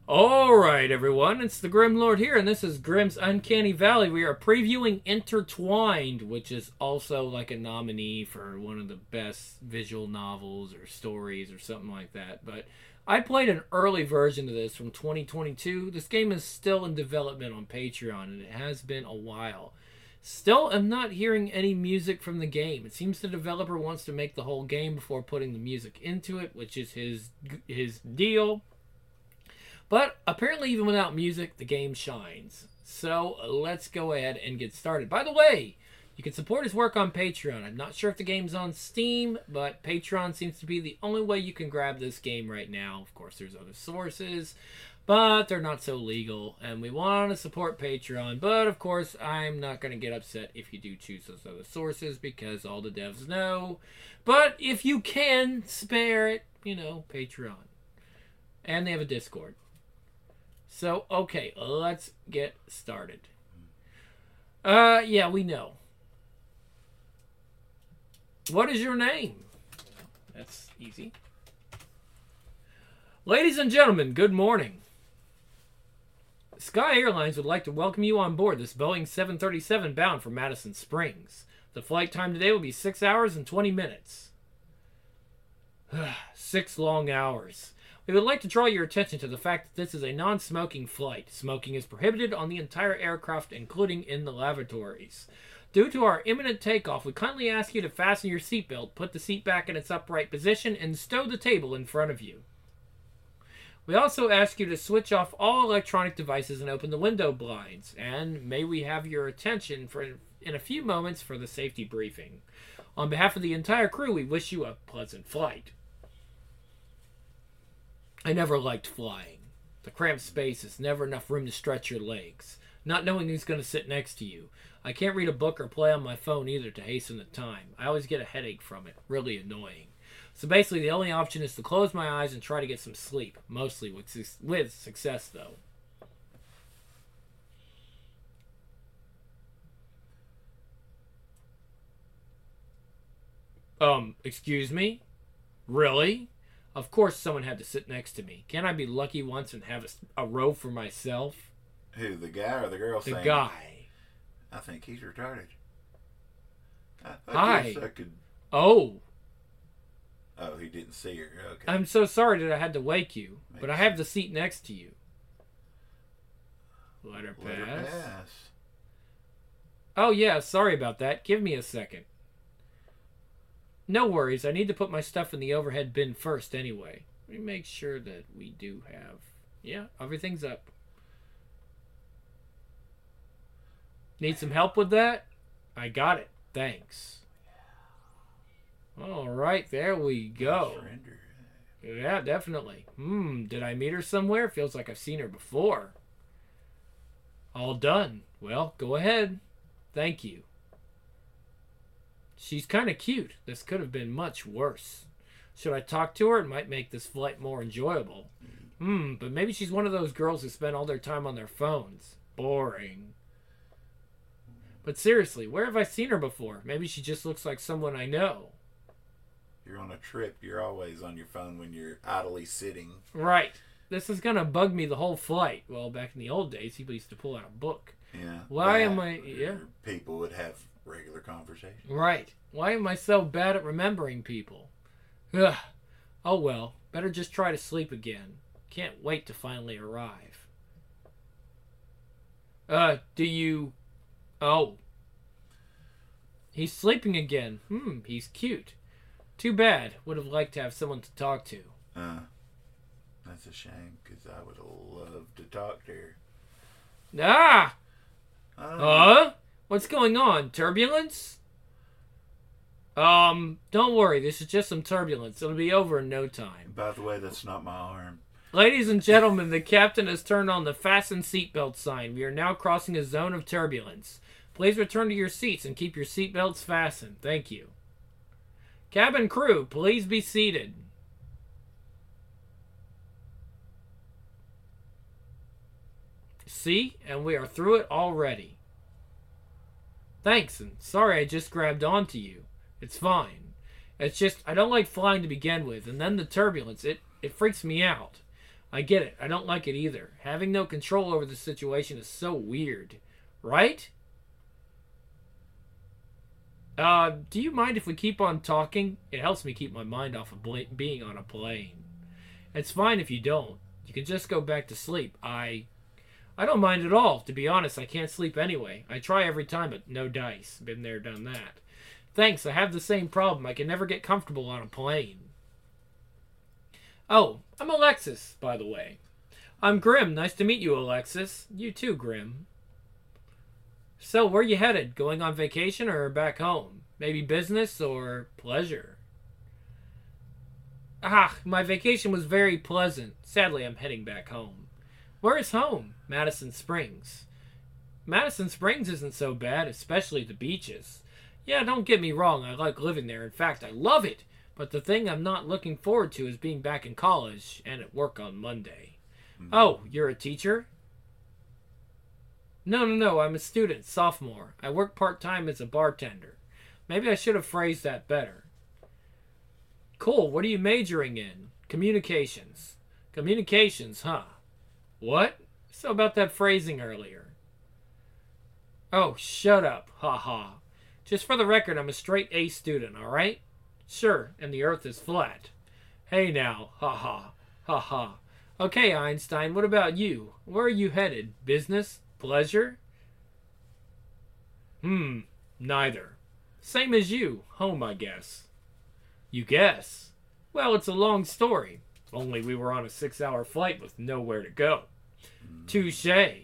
Alright, everyone, it's the Grim Lord here, and this is Grimm's Uncanny Valley. We are previewing Intertwined, which is also like a nominee for one of the best visual novels or stories or something like that. But I played an early version of this from 2022. This game is still in development on Patreon, and it has been a while. Still am not hearing any music from the game. It seems the developer wants to make the whole game before putting the music into it, which is his deal. But apparently even without music, the game shines. So let's go ahead and get started. By the way, you can support his work on Patreon. I'm not sure if the game's on Steam, but Patreon seems to be the only way you can grab this game right now. Of course, there's other sources, but they're not so legal. And we want to support Patreon. But of course, I'm not going to get upset if you do choose those other sources because all the devs know. But if you can spare it, Patreon. And they have a Discord. So, okay, let's get started. Yeah, we know. What is your name? That's easy. Ladies and gentlemen, good morning. Sky Airlines would like to welcome you on board this Boeing 737 bound for Madison Springs. The flight time today will be 6 hours and 20 minutes. 6 long hours. We would like to draw your attention to the fact that this is a non-smoking flight. Smoking is prohibited on the entire aircraft, including in the lavatories. Due to our imminent takeoff, we kindly ask you to fasten your seatbelt, put the seat back in its upright position, and stow the table in front of you. We also ask you to switch off all electronic devices and open the window blinds. And may we have your attention in a few moments for the safety briefing. On behalf of the entire crew, we wish you a pleasant flight. I never liked flying. The cramped space is never enough room to stretch your legs. Not knowing who's going to sit next to you. I can't read a book or play on my phone either to hasten the time. I always get a headache from it. Really annoying. So basically the only option is to close my eyes and try to get some sleep. Mostly with success though. Excuse me? Really? Of course someone had to sit next to me. Can't I be lucky once and have a row for myself? Who, the guy or the girl The saying? guy. I think he's retarded. Hi. Guess I could... Oh, he didn't see her. Okay. I'm so sorry that I had to wake you, Makes but I have the seat next to you. Let her Let her pass. pass. Oh yeah, sorry about that. Give me a second. No worries, I need to put my stuff in the overhead bin first anyway. Let me make sure that we do have... Yeah, everything's up. Need some help with that? I got it. Thanks. Alright, there we go. Surrender. Yeah, definitely. Did I meet her somewhere? Feels like I've seen her before. All done. Well, go ahead. Thank you. She's kind of cute. This could have been much worse. Should I talk to her? It might make this flight more enjoyable. But maybe she's one of those girls who spend all their time on their phones. Boring. But seriously, where have I seen her before? Maybe she just looks like someone I know. You're on a trip. You're always on your phone when you're idly sitting. Right. This is going to bug me the whole flight. Well, back in the old days, people used to pull out a book. Yeah. Why am I... Yeah. People would have regular conversation. Right. Why am I so bad at remembering people? Ugh. Oh well. Better just try to sleep again. Can't wait to finally arrive. Do you... Oh. He's sleeping again. He's cute. Too bad. Would have liked to have someone to talk to. That's a shame, because I would have loved to talk to her. Ah! I What's going on? Turbulence? Don't worry. This is just some turbulence. It'll be over in no time. By the way, that's not my arm. Ladies and gentlemen, the captain has turned on the fasten seatbelt sign. We are now crossing a zone of turbulence. Please return to your seats and keep your seatbelts fastened. Thank you. Cabin crew, please be seated. See? And we are through it already. Thanks, and sorry I just grabbed onto you. It's fine. It's just, I don't like flying to begin with, and then the turbulence, it freaks me out. I get it. I don't like it either. Having no control over the situation is so weird. Right? Do you mind if we keep on talking? It helps me keep my mind off of being on a plane. It's fine if you don't. You can just go back to sleep. I don't mind at all. To be honest, I can't sleep anyway. I try every time, but no dice. Been there, done that. Thanks, I have the same problem. I can never get comfortable on a plane. Oh, I'm Alexis, by the way. I'm Grim. Nice to meet you, Alexis. You too, Grim. So, where you headed? Going on vacation or back home? Maybe business or pleasure? My vacation was very pleasant. Sadly, I'm heading back home. Where is home? Madison Springs. Madison Springs isn't so bad, especially the beaches. Yeah, don't get me wrong, I like living there. In fact, I love it. But the thing I'm not looking forward to is being back in college and at work on Monday. Oh, you're a teacher? No, I'm a student, sophomore. I work part-time as a bartender. Maybe I should have phrased that better. Cool, what are you majoring in? Communications. Communications, huh? What? So about that phrasing earlier. Oh, shut up, ha. Just for the record, I'm a straight A student, alright? Sure, and the earth is flat. Hey now, ha. Okay, Einstein, what about you? Where are you headed? Business? Pleasure? Neither. Same as you. Home, I guess. You guess? Well, it's a long story. If only we were on a 6-hour flight with nowhere to go. Touché.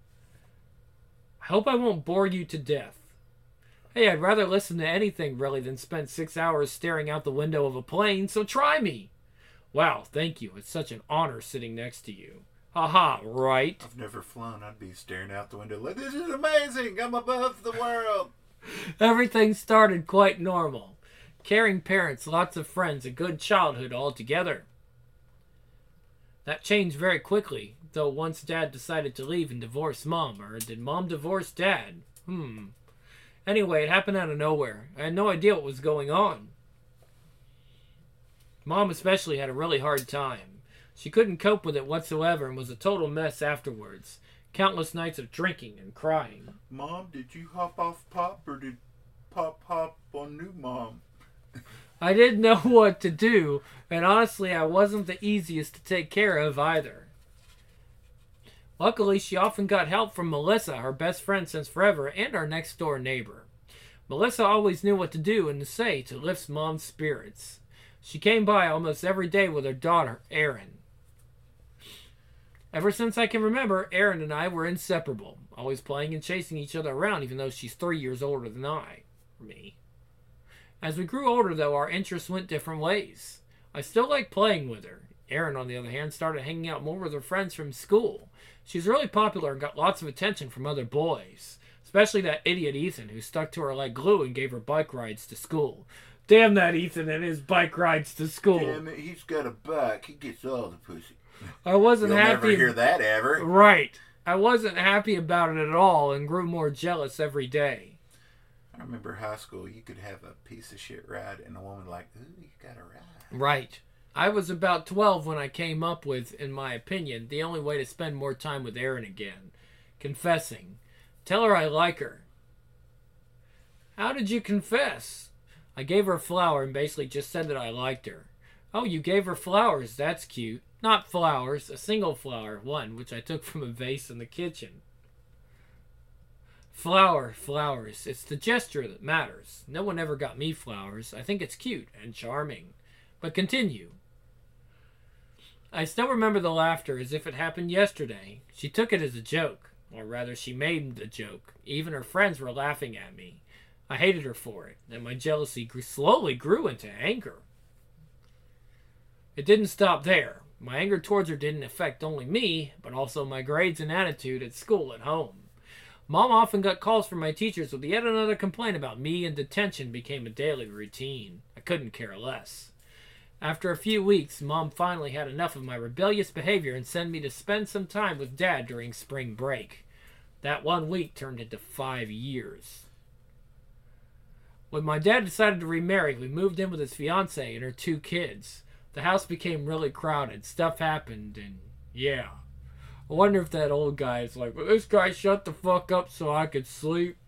I hope I won't bore you to death. Hey, I'd rather listen to anything, really, than spend 6 hours staring out the window of a plane, so try me. Wow, thank you. It's such an honor sitting next to you. Haha, right? I've never flown. I'd be staring out the window like, this is amazing. I'm above the world. Everything started quite normal. Caring parents, lots of friends, a good childhood altogether. That changed very quickly, though once Dad decided to leave and divorce Mom. Or did Mom divorce Dad? Anyway, it happened out of nowhere. I had no idea what was going on. Mom especially had a really hard time. She couldn't cope with it whatsoever and was a total mess afterwards. Countless nights of drinking and crying. Mom, did you hop off Pop or did Pop hop on new Mom? I didn't know what to do, and honestly, I wasn't the easiest to take care of either. Luckily, she often got help from Melissa, her best friend since forever, and our next-door neighbor. Melissa always knew what to do and to say to lift Mom's spirits. She came by almost every day with her daughter, Erin. Ever since I can remember, Erin and I were inseparable, always playing and chasing each other around, even though she's 3 years older than me. As we grew older, though, our interests went different ways. I still like playing with her. Erin, on the other hand, started hanging out more with her friends from school. She's really popular and got lots of attention from other boys, especially that idiot Ethan, who stuck to her like glue and gave her bike rides to school. Damn that Ethan and his bike rides to school. Damn it, he's got a bike. He gets all the pussy. I wasn't You'll happy. Never hear that ever. Right. I wasn't happy about it at all and grew more jealous every day. I remember high school, you could have a piece of shit ride and a woman like, ooh, you got a ride. Right. I was about 12 when I came up with, in my opinion, the only way to spend more time with Erin again. Confessing. Tell her I like her. How did you confess? I gave her a flower and basically just said that I liked her. Oh, you gave her flowers. That's cute. Not flowers, a single flower, one, which I took from a vase in the kitchen. Flowers. It's the gesture that matters. No one ever got me flowers. I think it's cute and charming. But continue. I still remember the laughter as if it happened yesterday. She took it as a joke. Or rather, she made the joke. Even her friends were laughing at me. I hated her for it, and my jealousy slowly grew into anger. It didn't stop there. My anger towards her didn't affect only me, but also my grades and attitude at school and home. Mom often got calls from my teachers with yet another complaint about me, and detention became a daily routine. I couldn't care less. After a few weeks, Mom finally had enough of my rebellious behavior and sent me to spend some time with Dad during spring break. That 1 week turned into 5 years. When my dad decided to remarry, we moved in with his fiancée and her 2 kids. The house became really crowded. Stuff happened, and Yeah. I wonder if that old guy is like, well, this guy shut the fuck up so I could sleep.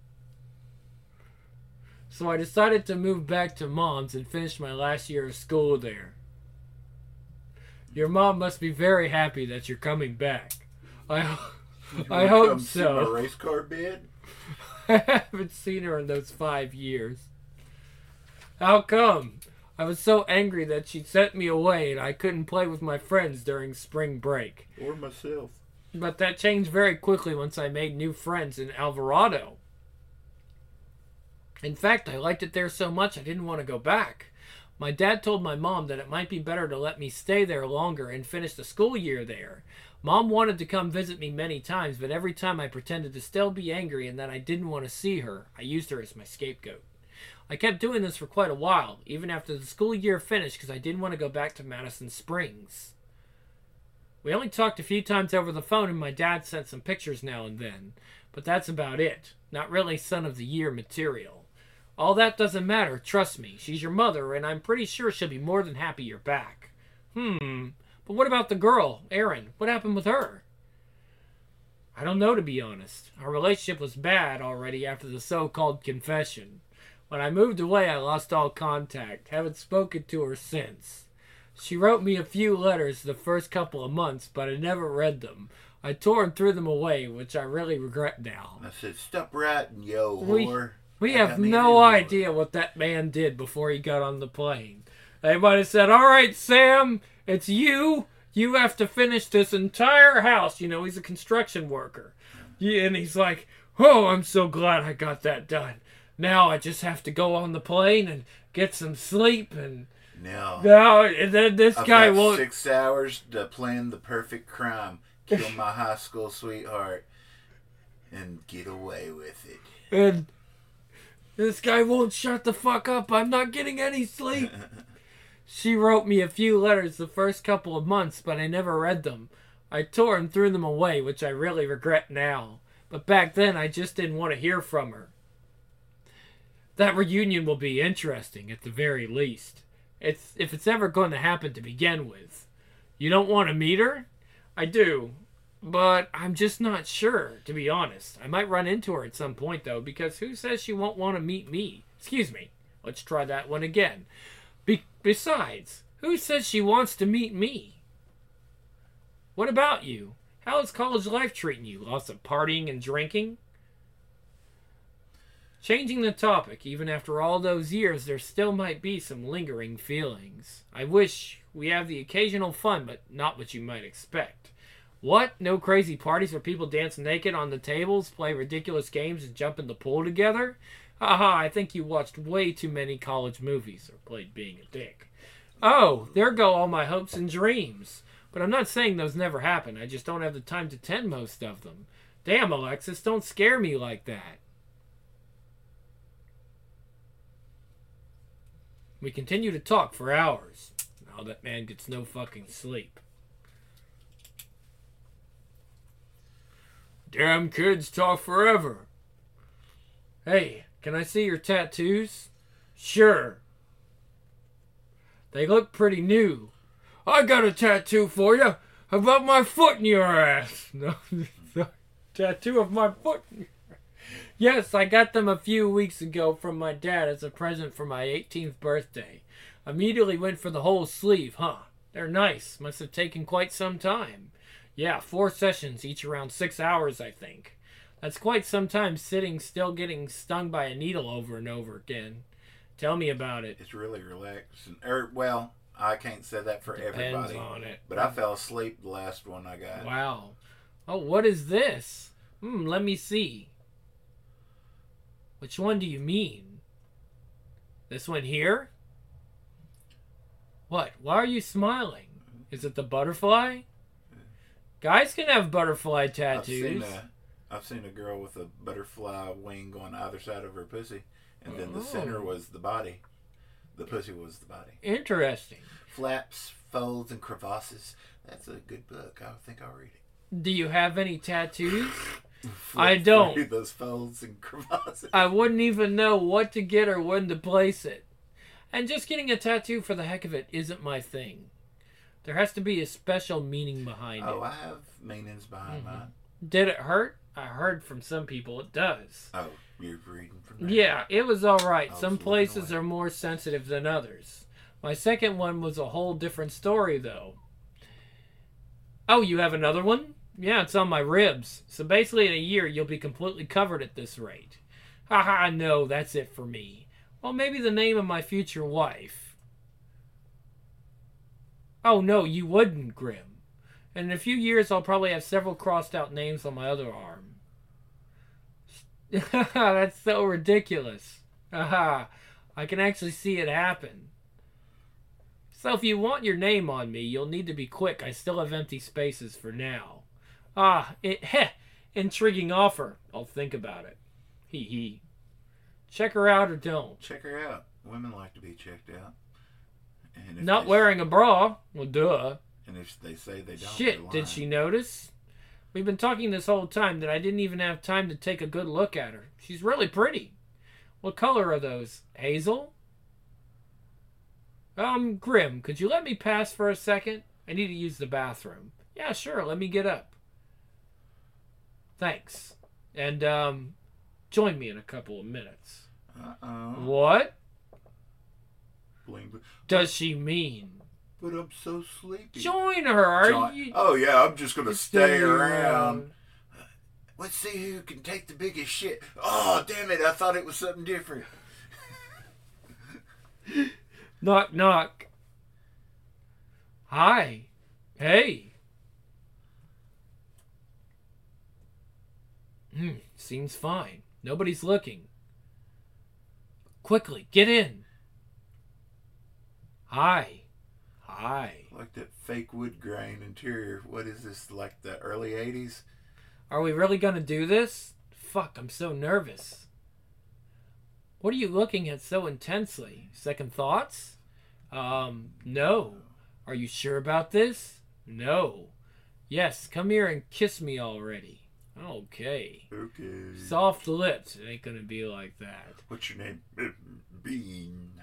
So I decided to move back to Mom's and finish my last year of school there. Your mom must be very happy that you're coming back. I hope so. A race car bid? I haven't seen her in those 5 years. How come? I was so angry that she sent me away and I couldn't play with my friends during spring break. Or myself. But that changed very quickly once I made new friends in Alvarado. In fact, I liked it there so much I didn't want to go back. My dad told my mom that it might be better to let me stay there longer and finish the school year there. Mom wanted to come visit me many times, but every time I pretended to still be angry and that I didn't want to see her. I used her as my scapegoat. I kept doing this for quite a while, even after the school year finished, because I didn't want to go back to Madison Springs. We only talked a few times over the phone, and my dad sent some pictures now and then. But that's about it. Not really Son of the Year material. All that doesn't matter, trust me. She's your mother, and I'm pretty sure she'll be more than happy you're back. But what about the girl, Erin? What happened with her? I don't know, to be honest. Our relationship was bad already after the so-called confession. When I moved away, I lost all contact. Haven't spoken to her since. She wrote me a few letters the first couple of months, but I never read them. I tore and threw them away, which I really regret now. I said, stop writing, yo, whore. We have no idea what that man did before he got on the plane. They might have said, all right, Sam, it's you. You have to finish this entire house. You know, he's a construction worker. Yeah, and he's like, oh, I'm so glad I got that done. Now I just have to go on the plane and get some sleep. And no, and then this guy won't. 6 hours to plan the perfect crime. Kill my high school sweetheart and get away with it. And this guy won't shut the fuck up. I'm not getting any sleep. She wrote me a few letters the first couple of months, but I never read them. I tore and threw them away, which I really regret now. But back then, I just didn't want to hear from her. That reunion will be interesting, at the very least. If it's ever going to happen to begin with. You don't want to meet her? I do. But I'm just not sure, to be honest. I might run into her at some point, though, because who says she won't want to meet me? Excuse me. Let's try that one again. Besides, who says she wants to meet me? What about you? How is college life treating you? Lots of partying and drinking? Changing the topic, even after all those years, there still might be some lingering feelings. I wish we have the occasional fun, but not what you might expect. What? No crazy parties where people dance naked on the tables, play ridiculous games, and jump in the pool together? Haha, I think you watched way too many college movies, or played being a dick. Oh, there go all my hopes and dreams. But I'm not saying those never happen, I just don't have the time to tend most of them. Damn, Alexis, don't scare me like that. We continue to talk for hours. Now that man gets no fucking sleep. Damn kids talk forever. Hey, can I see your tattoos? Sure. They look pretty new. I got a tattoo for you. How about my foot in your ass? No, tattoo of my foot. Yes, I got them a few weeks ago from my dad as a present for my 18th birthday. Immediately went for the whole sleeve, huh? They're nice. Must have taken quite some time. Yeah, 4 sessions, each around 6 hours, I think. That's quite some time sitting still getting stung by a needle over and over again. Tell me about it. It's really relaxing. Well, I can't say that for everybody. On it. But I fell asleep the last one I got. Wow. Oh, what is this? Let me see. Which one do you mean? This one here? What? Why are you smiling? Is it the butterfly? Guys can have butterfly tattoos. I've seen a girl with a butterfly wing on either side of her pussy. And then the center was the body. The pussy was the body. Interesting. Flaps, Folds, and Crevasses. That's a good book. I think I'll read it. Do you have any tattoos? I don't. Those folds and crevasses. I wouldn't even know what to get or when to place it. And just getting a tattoo for the heck of it isn't my thing. There has to be a special meaning behind it. Oh, I have meanings behind mine. Did it hurt? I heard from some people it does. Oh, you're reading from there? Yeah, it was alright. I was Some looking places away. are more sensitive than others. My second one was a whole different story, though. Oh, you have another one? Yeah, it's on my ribs. So basically in a year, you'll be completely covered at this rate. Haha, no, that's it for me. Well, maybe the name of my future wife. Oh, no, you wouldn't, Grim. And in a few years, I'll probably have several crossed out names on my other arm. That's so ridiculous. Haha, I can actually see it happen. So if you want your name on me, you'll need to be quick. I still have empty spaces for now. Intriguing offer. I'll think about it. Hee hee. Check her out or don't. Check her out. Women like to be checked out. And if Not they- wearing a bra? Well, duh. And if they say they don't, they're Shit, lying. did she notice? We've been talking this whole time that I didn't even have time to take a good look at her. She's really pretty. What color are those? Hazel? Grim, could you let me pass for a second? I need to use the bathroom. Yeah, sure, let me get up. Thanks. And, join me in a couple of minutes. Uh-oh. What Bling, bling. does she mean? But I'm so sleepy. Join her, are John- you? Oh, yeah, I'm just going to stay around. around. Let's see who can take the biggest shit. Oh, damn it. I thought it was something different. Knock, knock. Hi. Hey. Seems fine. Nobody's looking. Quickly, get in. Hi. Hi. Like that fake wood grain interior. What is this, like the early 80s? Are we really gonna do this? Fuck, I'm so nervous. What are you looking at so intensely? Second thoughts? No. Are you sure about this? No. Yes, come here and kiss me already. Okay. Okay. Soft lips. It ain't gonna be like that. What's your name? Bean.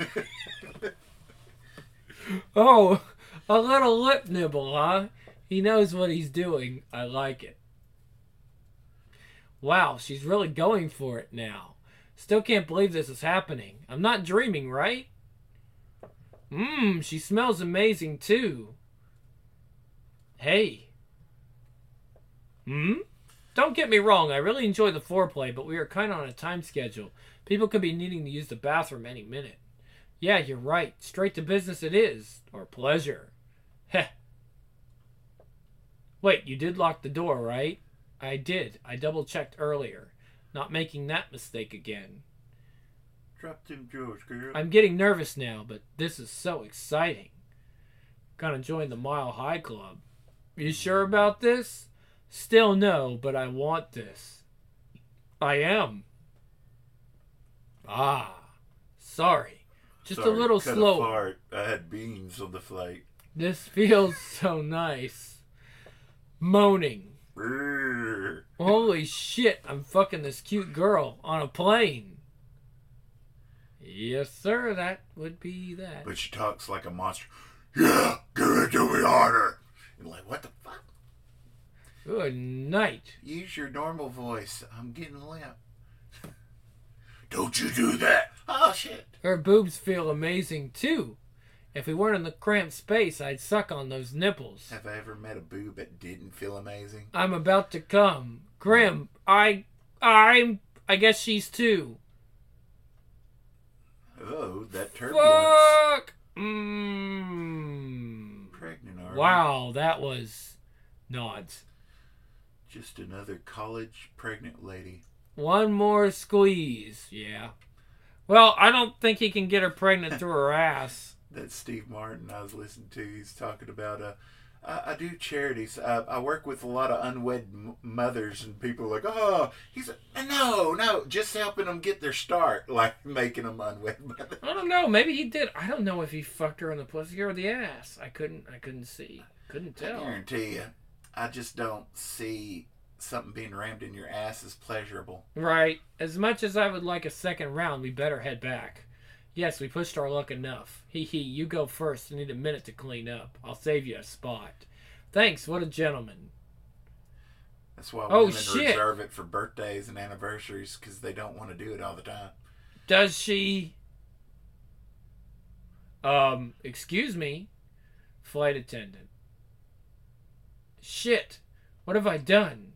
Oh, a little lip nibble, huh? He knows what he's doing. I like it. Wow, she's really going for it now. Still can't believe this is happening. I'm not dreaming, right? She smells amazing too. Hey. Don't get me wrong, I really enjoy the foreplay, but we are kind of on a time schedule. People could be needing to use the bathroom any minute. Yeah, you're right. Straight to business it is. Or pleasure. Heh. Wait, you did lock the door, right? I did. I double-checked earlier. Not making that mistake again. Drop them drawers, girl. I'm getting nervous now, but this is so exciting. Gonna join the Mile High Club. You sure about this? Still no, but I want this. I am. Sorry. Just Sorry, a little cut slower. fart. I had beans on the flight. This feels so nice. Moaning. Brrr. Holy shit, I'm fucking this cute girl on a plane. Yes, sir, that would be that. But she talks like a monster. Yeah, give it to me harder. And like, what the fuck? Good night. Use your normal voice. I'm getting limp. Don't you do that. Oh, shit. Her boobs feel amazing, too. If we weren't in the cramped space, I'd suck on those nipples. Have I ever met a boob that didn't feel amazing? I'm about to come. Grim, I guess she's too. Oh, that turbulence. Fuck! Pregnant, are Wow, that was nods. you? Just another college pregnant lady. One more squeeze. Yeah. Well, I don't think he can get her pregnant through her ass. That Steve Martin I was listening to, he's talking about, I do charities. I work with a lot of unwed mothers, and people are like, oh, no, just helping them get their start, like making them unwed mothers. I don't know. Maybe he did. I don't know if he fucked her in the pussy or the ass. I couldn't see. Couldn't I tell. guarantee you, I just don't see something being rammed in your ass as pleasurable. Right. As much as I would like a second round, we better head back. Yes, we pushed our luck enough. Hee hee, you go first. I need a minute to clean up. I'll save you a spot. Thanks, what a gentleman. That's why Oh, women shit. reserve it for birthdays and anniversaries, because they don't want to do it all the time. Does she... excuse me? Flight attendant. Shit. What have I done?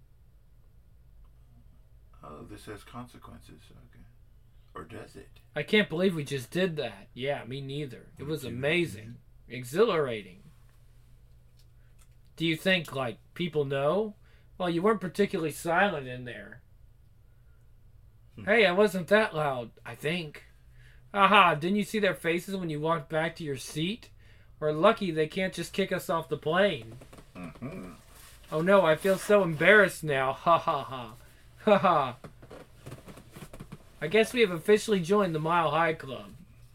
Oh, this has consequences. Okay. Or does it? I can't believe we just did that. Yeah, me neither. It was amazing. Exhilarating. Do you think, like, people know? Well, you weren't particularly silent in there. Hey, I wasn't that loud, I think. Aha, didn't you see their faces when you walked back to your seat? We're lucky they can't just kick us off the plane. Mm-hmm. Oh no, I feel so embarrassed now. Ha ha ha. Ha ha. I guess we have officially joined the Mile High Club.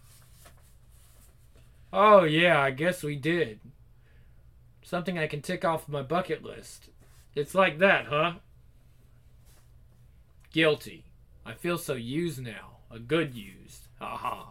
Oh yeah, I guess we did. Something I can tick off my bucket list. It's like that, huh? Guilty. I feel so used now. A good used. Ha ha.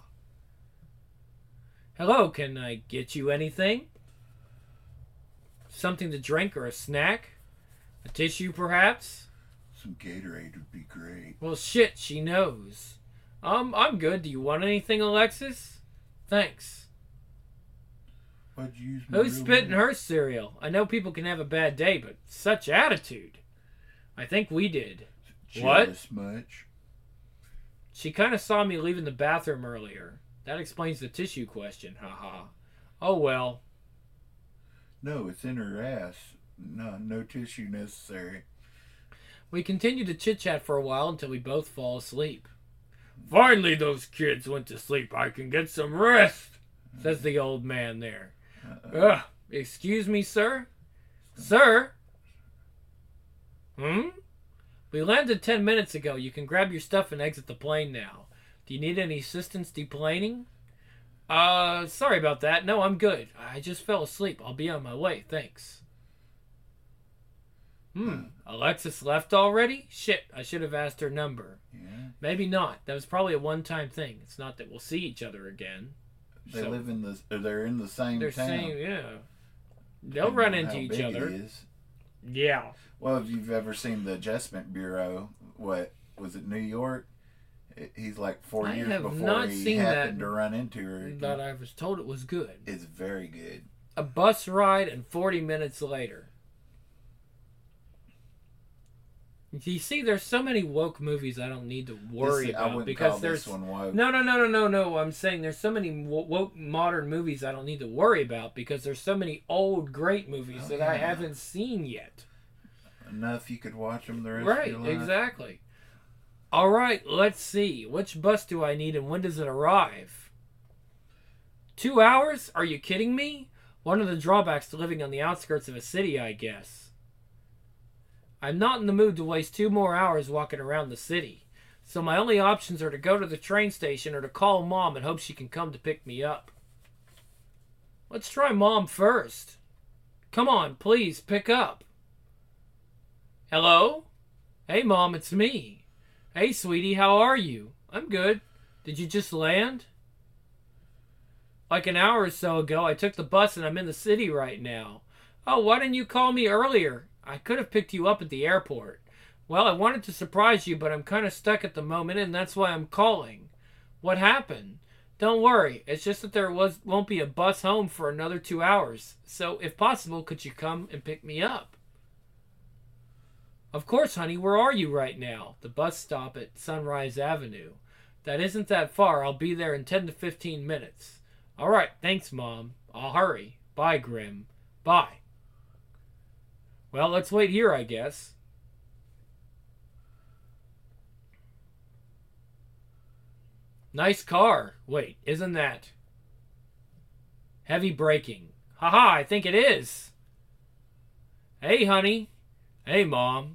Hello, can I get you anything? Something to drink or a snack? A tissue, perhaps? Some Gatorade would be great. Well, shit, she knows. I'm good. Do you want anything, Alexis? Thanks. Why'd you use my Who's real spitting name? her cereal? I know people can have a bad day, but such attitude. I think we did. What? Just much. She kind of saw me leaving the bathroom earlier. That explains the tissue question, haha. Oh well. No, it's in her ass. No tissue necessary. We continued to chit-chat for a while until we both fall asleep. Finally those kids went to sleep. I can get some rest, says the old man there. Ugh, excuse me, sir? Sir? We landed 10 minutes ago. You can grab your stuff and exit the plane now. Do you need any assistance deplaning? Sorry about that. No, I'm good. I just fell asleep. I'll be on my way. Thanks. Alexis left already? Shit, I should have asked her number. Yeah. Maybe not. That was probably a one-time thing. It's not that we'll see each other again. They live in the. They're in the same They're town. saying, yeah. They'll run into each How big other. it is. Yeah. Well, if you've ever seen the Adjustment Bureau, what was it, New York? He's like 4 I years have before not he seen happened that, to run into her. but I was told it was good. It's very good. A bus ride and 40 minutes later. You see, there's so many woke movies I don't need to worry I about wouldn't because call there's this one woke. no. I'm saying there's so many woke modern movies I don't need to worry about because there's so many old great movies that I haven't seen yet. Enough you could watch them the rest Right, of your life. exactly. All right, let's see. Which bus do I need and when does it arrive? 2 hours? Are you kidding me? One of the drawbacks to living on the outskirts of a city, I guess. I'm not in the mood to waste 2 more hours walking around the city. So my only options are to go to the train station or to call Mom and hope she can come to pick me up. Let's try Mom first. Come on, please, pick up. Hello? Hey, Mom, it's me. Hey, sweetie, how are you? I'm good. Did you just land? Like an hour or so ago, I took the bus and I'm in the city right now. Oh, why didn't you call me earlier? I could have picked you up at the airport. Well, I wanted to surprise you, but I'm kind of stuck at the moment, and that's why I'm calling. What happened? Don't worry. It's just that there won't be a bus home for another 2 hours. So, if possible, could you come and pick me up? Of course, honey. Where are you right now? The bus stop at Sunrise Avenue. That isn't that far. I'll be there in 10 to 15 minutes. All right. Thanks, Mom. I'll hurry. Bye, Grim. Bye. Well, let's wait here, I guess. Nice car. Wait, isn't that... Heavy braking. Haha, I think it is. Hey, honey. Hey, Mom.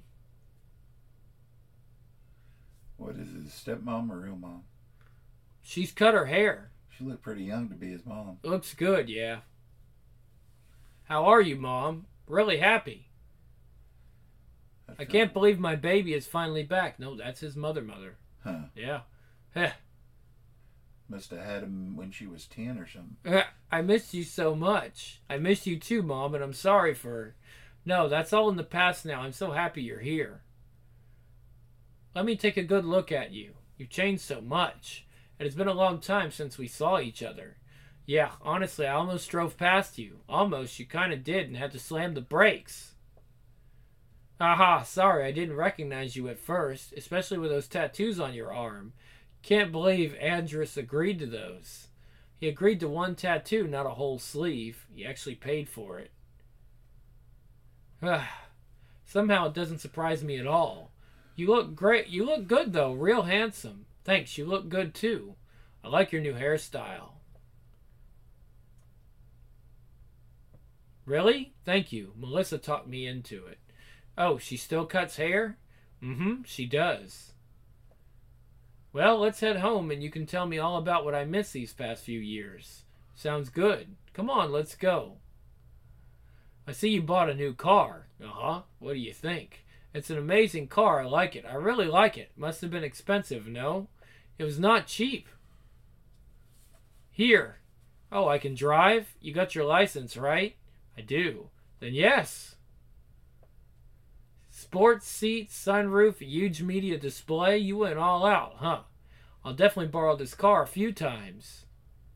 What is it, stepmom or real mom? She's cut her hair. She looked pretty young to be his mom. Looks good, yeah. How are you, Mom? Really happy. I can't believe my baby is finally back. No, that's his mother. Huh. Yeah. Heh. Must have had him when she was 10 or something. I missed you so much. I missed you too, Mom, and I'm sorry for... No, that's all in the past now. I'm so happy you're here. Let me take a good look at you. You've changed so much. And it's been a long time since we saw each other. Yeah, honestly, I almost drove past you. Almost, you kind of did and had to slam the brakes. Aha, sorry, I didn't recognize you at first, especially with those tattoos on your arm. Can't believe Andrus agreed to those. He agreed to one tattoo, not a whole sleeve. He actually paid for it. Somehow it doesn't surprise me at all. You look great. You look good, though. Real handsome. Thanks, you look good, too. I like your new hairstyle. Really? Thank you. Melissa talked me into it. Oh, she still cuts hair? Mm-hmm, she does. Well, let's head home and you can tell me all about what I missed these past few years. Sounds good. Come on, let's go. I see you bought a new car. Uh-huh. What do you think? It's an amazing car. I like it. I really like it. Must have been expensive, no? It was not cheap. Here. Oh, I can drive? You got your license, right? I do. Then yes. Sports seats, sunroof, huge media display. You went all out, huh? I'll definitely borrow this car a few times.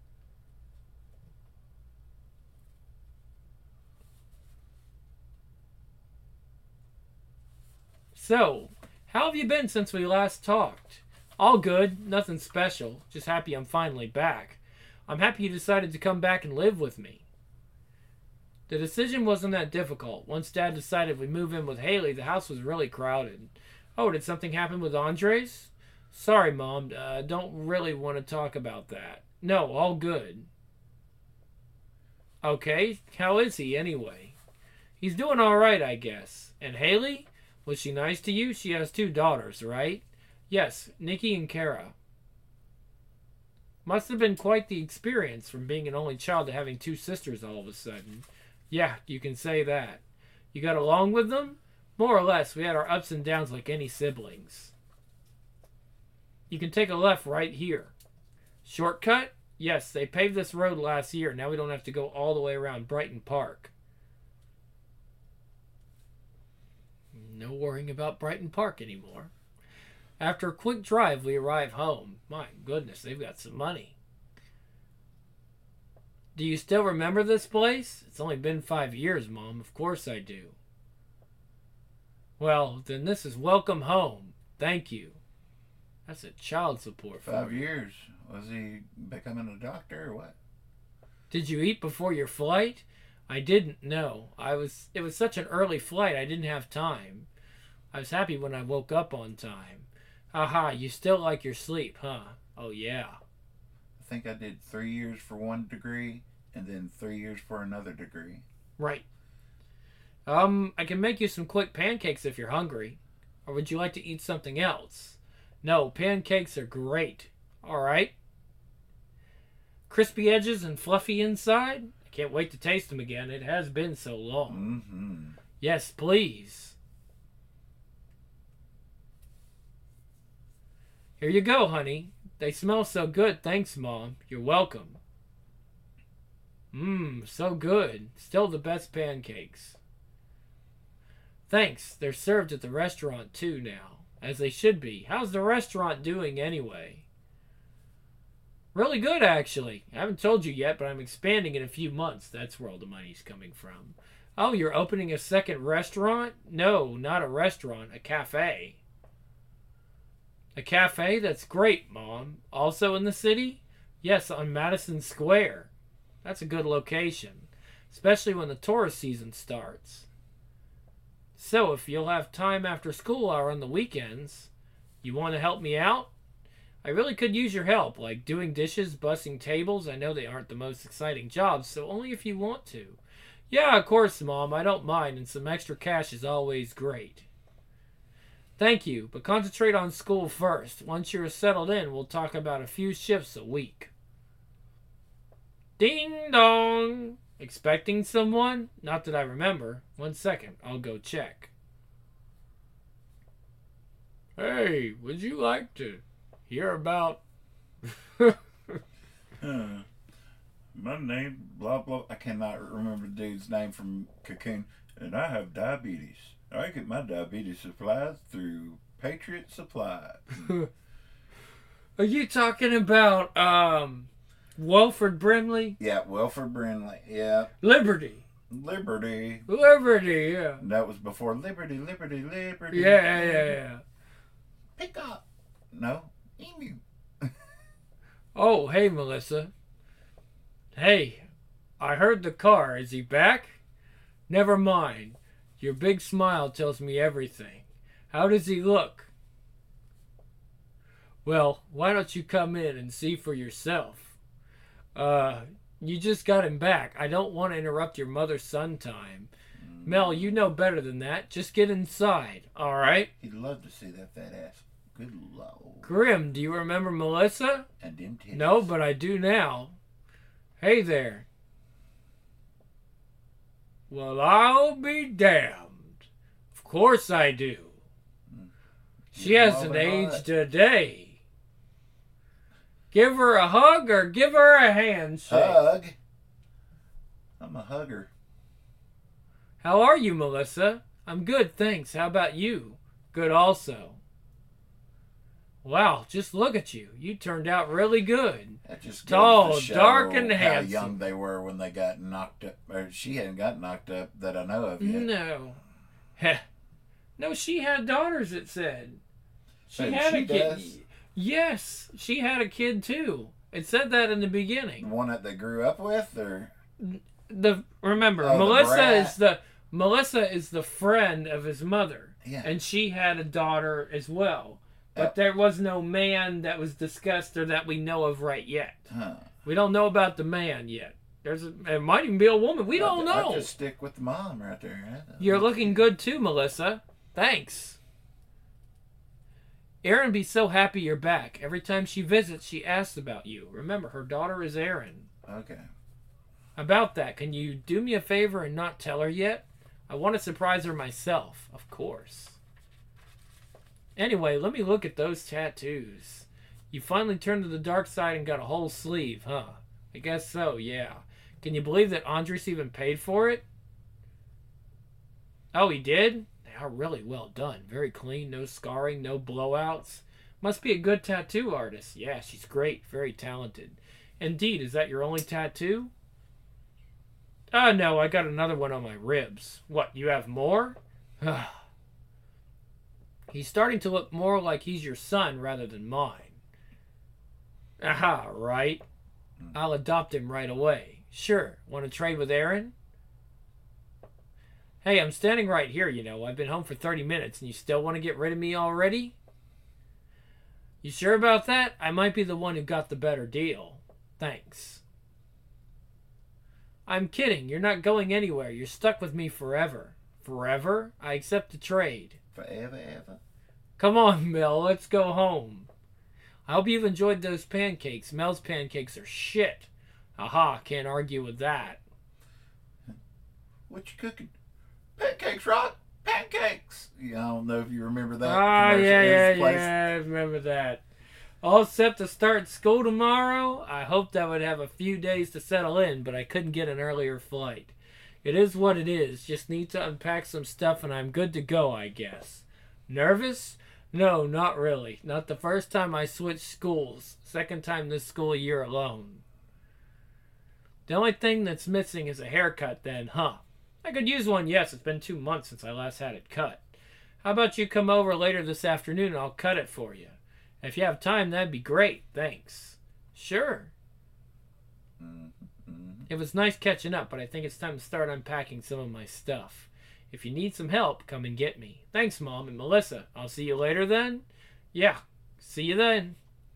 So, how have you been since we last talked? All good, nothing special. Just happy I'm finally back. I'm happy you decided to come back and live with me. The decision wasn't that difficult. Once Dad decided we move in with Haley, the house was really crowded. Oh, did something happen with Andres? Sorry, Mom. Don't really want to talk about that. No, all good. Okay, how is he anyway? He's doing all right, I guess. And Haley? Was she nice to you? She has 2 daughters, right? Yes, Nikki and Kara. Must have been quite the experience from being an only child to having 2 sisters all of a sudden. Yeah, you can say that. You got along with them? More or less, we had our ups and downs like any siblings. You can take a left right here. Shortcut? Yes, they paved this road last year. Now we don't have to go all the way around Brighton Park. No worrying about Brighton Park anymore. After a quick drive, we arrive home. My goodness, they've got some money. Do you still remember this place? It's only been 5 years, Mom. Of course I do. Well, then this is welcome home. Thank you. That's a child support. 5 years. Was he becoming a doctor or what? Did you eat before your flight? I didn't know. It was such an early flight, I didn't have time. I was happy when I woke up on time. Aha, you still like your sleep, huh? Oh, yeah. I think I did 3 years for 1 degree and then 3 years for another degree. Right. I can make you some quick pancakes if you're hungry. Or would you like to eat something else? No, pancakes are great. All right. Crispy edges and fluffy inside? I can't wait to taste them again. It has been so long. Mm-hmm. Yes, please. Here you go, honey. They smell so good. Thanks, Mom. You're welcome. So good. Still the best pancakes. Thanks. They're served at the restaurant, too, now. As they should be. How's the restaurant doing, anyway? Really good, actually. I haven't told you yet, but I'm expanding in a few months. That's where all the money's coming from. Oh, you're opening a second restaurant? No, not a restaurant. A cafe. A cafe? That's great, Mom. Also in the city? Yes, on Madison Square. That's a good location. Especially when the tourist season starts. So, if you'll have time after school hour on the weekends, you want to help me out? I really could use your help, like doing dishes, bussing tables. I know they aren't the most exciting jobs, so only if you want to. Yeah, of course, Mom. I don't mind, and some extra cash is always great. Thank you, but concentrate on school first. Once you're settled in, we'll talk about a few shifts a week. Ding dong! Expecting someone? Not that I remember. 1 second, I'll go check. Hey, would you like to hear about... My name, blah, blah. I cannot remember the dude's name from Cocoon. And I have diabetes. I get my diabetes supplies through Patriot Supply. Are you talking about Wilford Brimley? Yeah, Wilford Brimley. Yeah. Liberty. Liberty. Liberty, yeah. That was before Liberty. Yeah. Pick up. No. Emu. Oh, hey, Melissa. Hey, I heard the car. Is he back? Never mind. Your big smile tells me everything. How does he look? Well, why don't you come in and see for yourself? You just got him back. I don't want to interrupt your mother-son time. Mel, you know better than that. Just get inside, all right? He'd love to see that fat ass. Good Lord. Grim, do you remember Melissa? And them titties. No, but I do now. Hey there. Well, I'll be damned. Of course I do. She hasn't aged a day. Give her a hug or give her a handshake. Hug? I'm a hugger. How are you, Melissa? I'm good, thanks. How about you? Good also. Wow, just look at you. You turned out really good. That just tall, goes to show dark, and how handsome. young they were when they got knocked up. Or she hadn't got knocked up that I know of yet. No. Heh. No, she had daughters, it said. She So had she a kid. does? Yes, she had a kid too. It said that in the The beginning. one that they grew up with, or Remember, Oh, the brat. Melissa is the friend of his mother. yeah, And she had a daughter as well. But Yep. there was no man that was discussed or that we know of right yet. huh? We don't know about the man yet. It might even be a woman. We don't know. I'll just stick with the mom right there. You're looking good too, Melissa. Thanks. Erin be so happy you're back. Every time she visits, she asks about you. Remember, her daughter is Erin. Okay. About that, can you do me a favor and not tell her yet? I want to surprise her myself, of course. Anyway, let me look at those tattoos. You finally turned to the dark side and got a whole sleeve, huh? I guess so, yeah. Can you believe that Andres even paid for it? Oh, he did? They are really well done. Very clean, no scarring, no blowouts. Must be a good tattoo artist. Yeah, she's great, very talented. Indeed, is that your only tattoo? No, I got another one on my ribs. What, you have more? He's starting to look more like he's your son rather than mine. Aha, right? I'll adopt him right away. Sure. Want to trade with Erin? Hey, I'm standing right here, you know. I've been home for 30 minutes and you still want to get rid of me already? You sure about that? I might be the one who got the better deal. Thanks. I'm kidding. You're not going anywhere. You're stuck with me forever. Forever? I accept the trade. Forever, ever. Come on, Mel. Let's go home. I hope you've enjoyed those pancakes. Mel's pancakes are shit. Aha, can't argue with that. What you cooking? Pancakes, Rod. Pancakes. Yeah, I don't know if you remember that. Ah, commercial. yeah, It was placed- I remember that. All set to start school tomorrow. I hoped I would have a few days to settle in, but I couldn't get an earlier flight. It is what it is. Just need to unpack some stuff and I'm good to go, I guess. Nervous? No, not really. Not the first time I switched schools. Second time this school year alone. The only thing that's missing is a haircut then, huh? I could use one, yes. It's been 2 months since I last had it cut. How about you come over later this afternoon and I'll cut it for you? If you have time, that'd be great. Thanks. Sure. It was nice catching up, but I think it's time to start unpacking some of my stuff. If you need some help, come and get me. Thanks, Mom and Melissa. I'll see you later then? Yeah. See you then.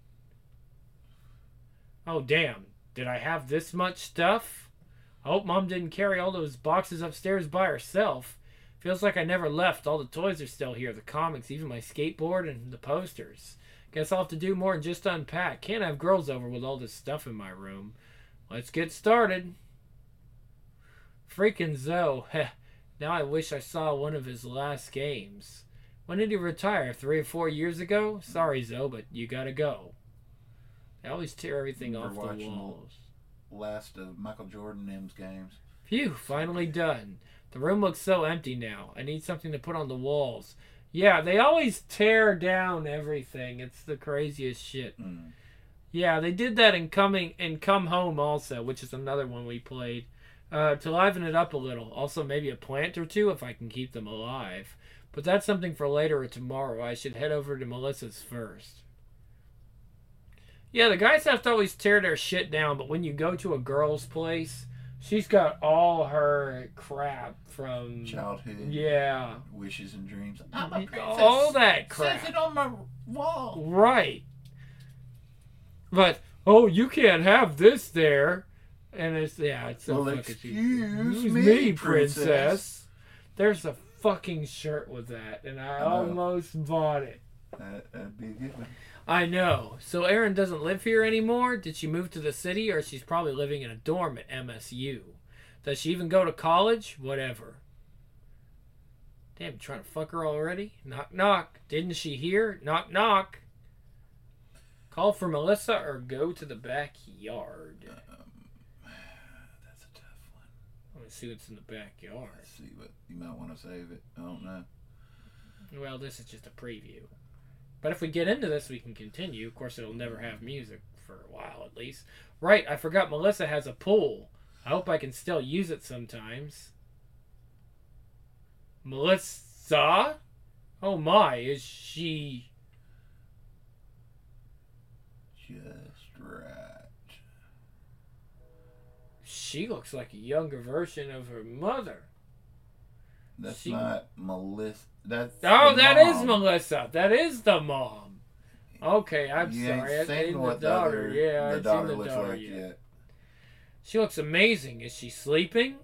Oh, damn. Did I have this much stuff? I hope Mom didn't carry all those boxes upstairs by herself. Feels like I never left. All the toys are still here. The comics, even my skateboard and the posters. Guess I'll have to do more than just unpack. Can't have girls over with all this stuff in my room. Let's get started. Freaking Zoe. Heh. Now I wish I saw one of his last games. When did he retire? 3 or 4 years ago? Sorry, Zoe, but you gotta go. They always tear everything We're off the watching walls. Last of Michael Jordan and M's games. Phew, finally done. The room looks so empty now. I need something to put on the walls. Yeah, they always tear down everything. It's the craziest shit. Yeah, they did that in Come Home also, which is another one we played. To liven it up a little. Also maybe a plant or two if I can keep them alive. But that's something for later or tomorrow. I should head over to Melissa's first. Yeah, the guys have to always tear their shit down, but when you go to a girl's place, she's got all her crap from childhood. Yeah. Wishes and dreams. I'm a princess. All that crap. Says it on my wall. Right. But, oh, you can't have this there. And it's so well, fucking... Excuse me, princess. There's a fucking shirt with that, and I almost bought it. That'd be a good one. I know. So Erin doesn't live here anymore? Did she move to the city, or she's probably living in a dorm at MSU? Does she even go to college? Whatever. Damn, you trying to fuck her already? Knock, knock. Didn't she hear? Knock, knock. Call for Melissa or go to the backyard. That's a tough one. I want to see what's in the backyard. Let's see what you might want to save it. I don't know. Well, this is just a preview. But if we get into this, we can continue. Of course, it'll never have music for a while, at least. Right, I forgot Melissa has a pool. I hope I can still use it sometimes. Melissa? Oh my, is she... Just right. She looks like a younger version of her mother. That's not Melissa. That's that is Melissa. That is the mom. Okay, I'm sorry. I've seen what the daughter. Yeah, the I've daughter seen the looks daughter like yet. yet. She looks amazing. Is she sleeping?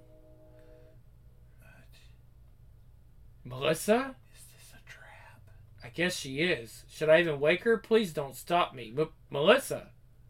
Melissa? Is this a trap? I guess she is. Should I even wake her? Please don't stop me. Melissa?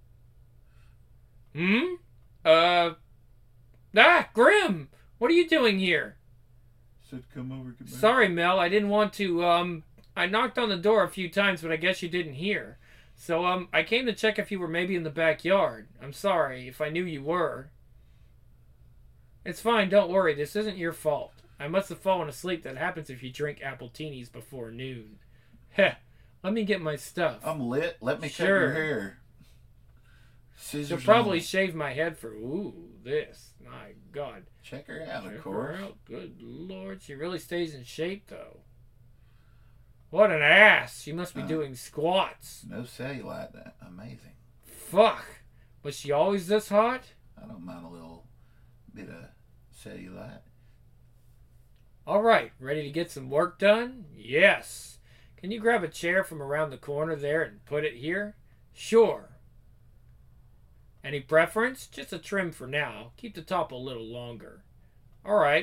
Grim! What are you doing here? Said come over. Sorry, Mel. I didn't want to, I knocked on the door a few times, but I guess you didn't hear. So, I came to check if you were maybe in the backyard. I'm sorry if I knew you were. It's fine, don't worry. This isn't your fault. I must have fallen asleep. That happens if you drink Appletinis before noon. Heh. Let me get my stuff. I'm lit. Let me cut your hair. Scissors. She'll probably shave my head for, this. My God. Check her out, of course. Good Lord. She really stays in shape, though. What an ass. She must be doing squats. No cellulite. That amazing. Fuck. Was she always this hot? I don't mind a little bit of cellulite. All right. Ready to get some work done? Yes. Can you grab a chair from around the corner there and put it here? Sure. Any preference? Just a trim for now. Keep the top a little longer. All right.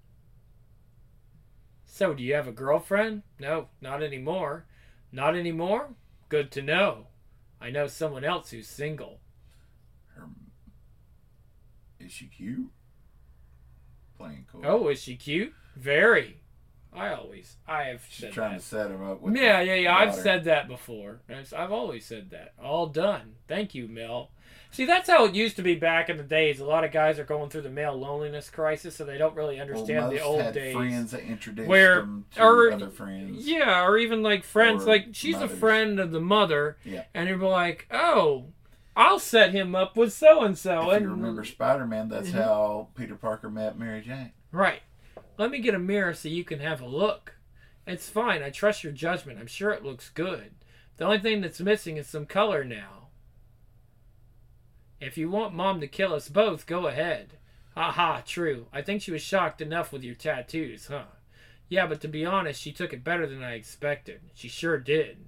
So, do you have a girlfriend? No, not anymore. Not anymore? Good to know. I know someone else who's single. Is she cute? Playing cool. Oh, is she cute? Very. I've She's said trying that. to set him up with Yeah. I've said that before. I've always said that. All done. Thank you, Mel. See, that's how it used to be back in the days. A lot of guys are going through the male loneliness crisis, so they don't really understand the old days. Friends that introduced them to other friends. Yeah, or even like friends. Like, she's mothers. a friend of the mother, yeah. And you're like, oh, I'll set him up with so-and-so. If you remember Spider-Man, that's how Peter Parker met Mary Jane. Right. Let me get a mirror so you can have a look. It's fine. I trust your judgment. I'm sure it looks good. The only thing that's missing is some color now. If you want Mom to kill us both, go ahead. Haha, true. I think she was shocked enough with your tattoos, huh? Yeah, but to be honest, she took it better than I expected. She sure did.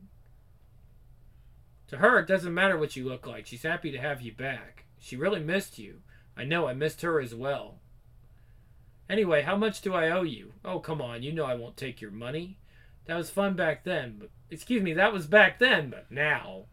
To her, it doesn't matter what you look like. She's happy to have you back. She really missed you. I know, I missed her as well. Anyway, how much do I owe you? Oh, come on, you know I won't take your money. That was fun back then, but... Excuse me, that was back then, but now...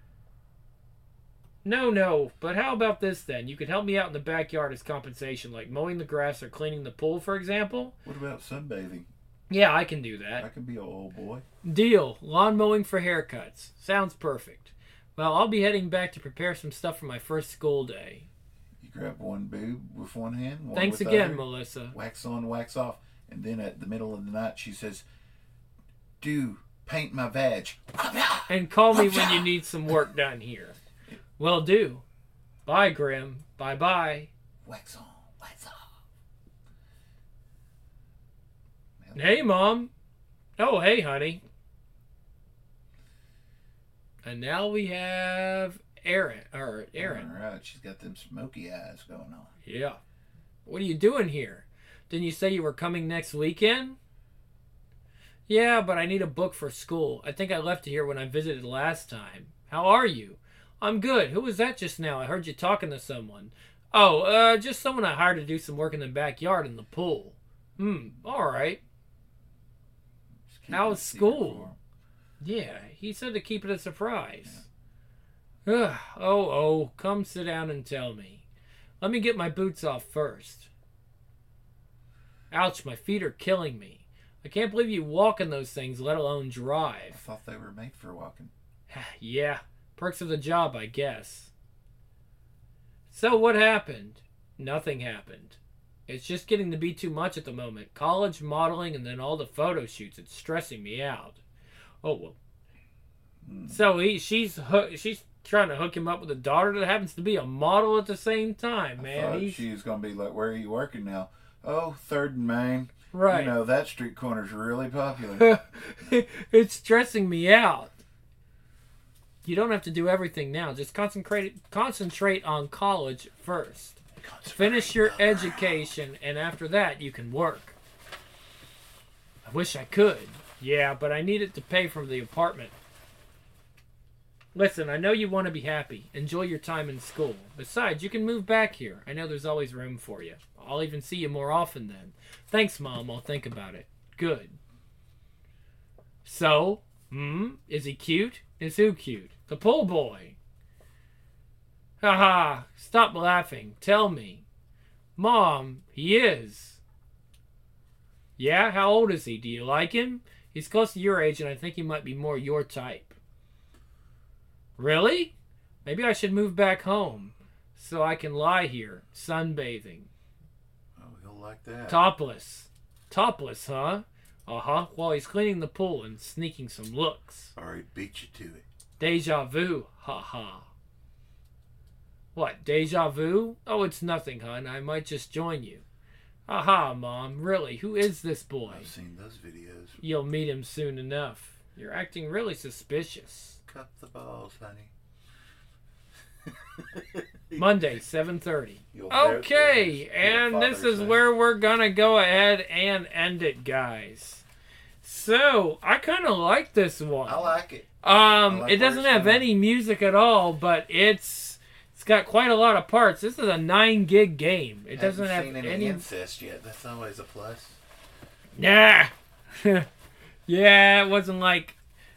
No, but how about this then? You could help me out in the backyard as compensation, like mowing the grass or cleaning the pool, for example? What about sunbathing? Yeah, I can do that. I can be an old boy. Deal. Lawn mowing for haircuts. Sounds perfect. Well, I'll be heading back to prepare some stuff for my first school day. You grab one boob with one hand. One Thanks with again, the other, Melissa. wax on, wax off. And then at the middle of the night, she says, "Do paint my vag." And call me when you need some work done here. Will do. Bye, Grim. Bye-bye. Wax on, wax off. Hey, Mom. Oh, hey, honey. And now we have Aaron. All right, she's got them smoky eyes going on. Yeah. What are you doing here? Didn't you say you were coming next weekend? Yeah, but I need a book for school. I think I left it here when I visited last time. How are you? I'm good. Who was that just now? I heard you talking to someone. Oh, just someone I hired to do some work in the backyard in the pool. All right. How was school? Yeah, he said to keep it a surprise. Yeah. Oh, come sit down and tell me. Let me get my boots off first. Ouch, my feet are killing me. I can't believe you walk in those things, let alone I drive. thought they were made for walking. Yeah, perks of the job, I guess. So what happened? Nothing happened. It's just getting to be too much at the moment. College, modeling, and then all the photo shoots. It's stressing me out. Oh, well. So she's trying to hook him up with a daughter that happens to be a model at the same time, man. I thought she was going to be like, "Where are you working now?" "Oh, 3rd and Main." Right. You know, that street corner's really popular. It's stressing me out. You don't have to do everything now. Just concentrate on college first. Finish your education, and after that, you can work. I wish I could. Yeah, but I need it to pay for the apartment. Listen, I know you want to be happy. Enjoy your time in school. Besides, you can move back here. I know there's always room for you. I'll even see you more often then. Thanks, Mom. I'll think about it. Good. So, is he cute? Is who cute? The pool boy. Haha, stop laughing. Tell me. Mom, he is. Yeah? How old is he? Do you like him? He's close to your age, and I think he might be more your type. Really? Maybe I should move back home so I can lie here, sunbathing. Oh, he'll like that. Topless. Topless, huh? Uh-huh. While he's cleaning the pool and sneaking some looks. Or he beat you to it. Deja vu. Ha-ha. What, deja vu? Oh, it's nothing, hon. I might just join you. Aha, Mom. Really, who is this boy? I've seen those videos. You'll meet him soon enough. You're acting really suspicious. Cup the balls, honey. Monday, 7:30. Okay, and this is where we're gonna go ahead and end it, guys. So, I kind of like this one. I like it. It doesn't have any music at all, but it's got quite a lot of parts. This is a 9 gig game. It doesn't have any incest yet. That's always a plus. Nah. Yeah, it wasn't like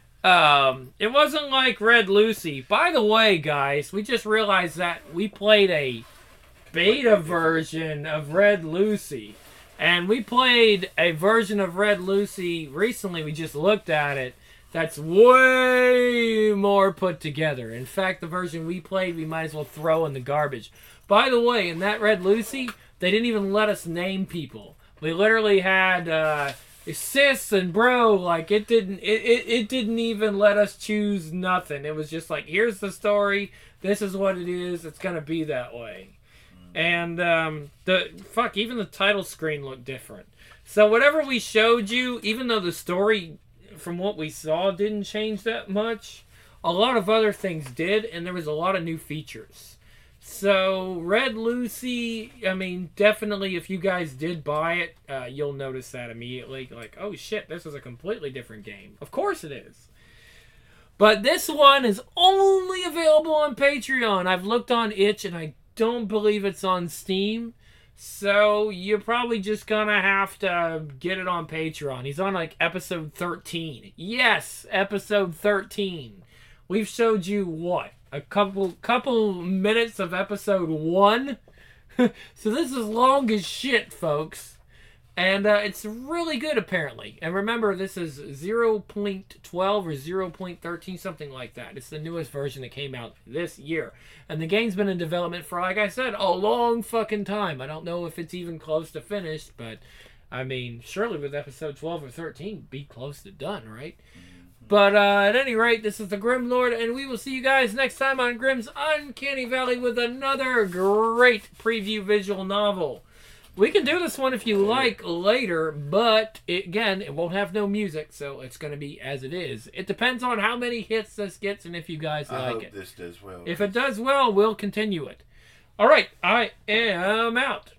Red Lucy. By the way, guys, we just realized that we played a beta version of Red Lucy. And we played a version of Red Lucy recently. We just looked at it. That's way more put together. In fact, the version we played, we might as well throw in the garbage. By the way, in that Red Lucy, they didn't even let us name people. We literally had sis and bro. Like it didn't even let us choose nothing. It was just like, here's the story. This is what it is. It's gonna be that way. And even the title screen looked different. So whatever we showed you, even though the story from what we saw didn't change that much, a lot of other things did, and there was a lot of new features. So Red Lucy, I mean, definitely if you guys did buy it, you'll notice that immediately. Like, oh shit, this is a completely different game. Of course it is. But this one is only available on Patreon. I've looked on itch and I don't believe it's on Steam. So you're probably just gonna have to get it on Patreon. He's on like episode 13. Yes, episode 13. We've showed you what? A couple minutes of episode 1. So this is long as shit, folks. And it's really good, apparently. And remember, this is 0.12 or 0.13, something like that. It's the newest version that came out this year. And the game's been in development for, like I said, a long fucking time. I don't know if it's even close to finished, but, I mean, surely with episode 12 or 13, be close to done, right? But at any rate, this is the Grim Lord, and we will see you guys next time on Grimm's Uncanny Valley with another great preview visual novel. We can do this one if you like later, but again, it won't have no music, so it's going to be as it is. It depends on how many hits this gets and if you guys like it. I hope this does well. If it does well, we'll continue it. All right, I am out.